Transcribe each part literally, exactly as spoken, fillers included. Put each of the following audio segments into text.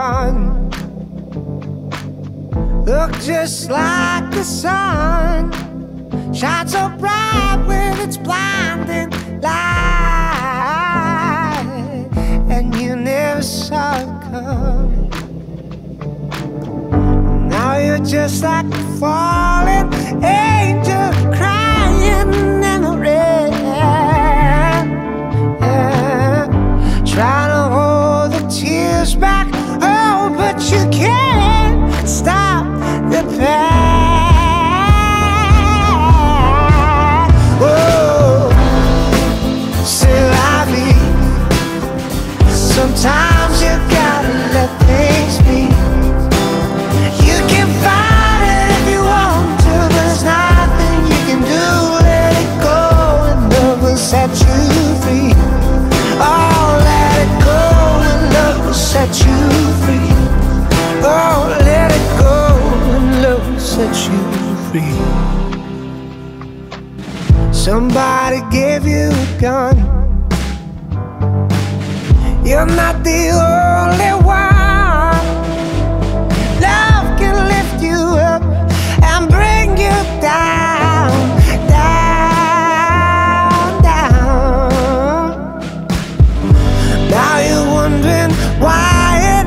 gun. Look just like the sun, shines so bright with its blinding light, and you never saw it coming. Now you're just like a fallen angel crying in the rain, yeah. Trying to hold the tears back, oh, but you can't stop the pain. Whoa, c'est la vie. Sometimes you gotta let things be. You can fight it if you want to, but there's nothing you can do. Let it go and love will set you free. Oh, let it go and love will set you free. Oh, let it go and love will set you free. Somebody gave you a gun. You're not the only one. Love can lift you up and bring you down, down, down. Now you're wondering why it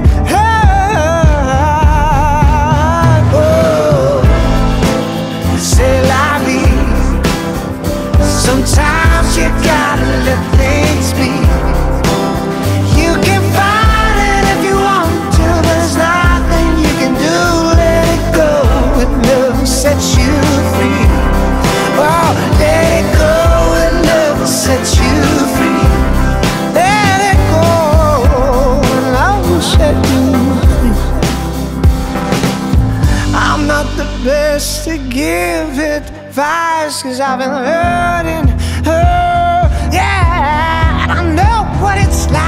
hurt. Oh, c'est la vie. Sometimes you gotta let things be. You can fight it if you want to, but there's nothing you can do. Let it go and love will set you free. Oh, let it go and love will set you free. Let it go and love will set you free. I'm not the best to give advice, 'cause I've been hurting her, yeah, and I know what it's like.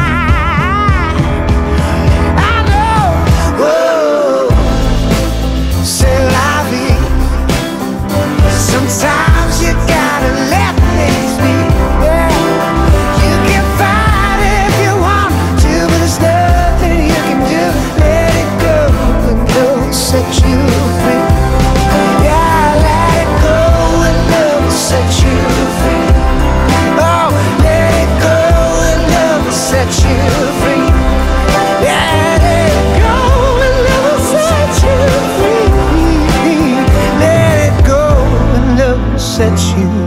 I know, whoa, c'est la vie. Sometimes you gotta let things be, yeah. You can fight it if you want to, but there's nothing you can do. Let it go and love will set you free. Yeah, let it go and love will set you free. Oh, let it go and love will set you free. Yeah, let it go and love will set you free. Let it go and love will set you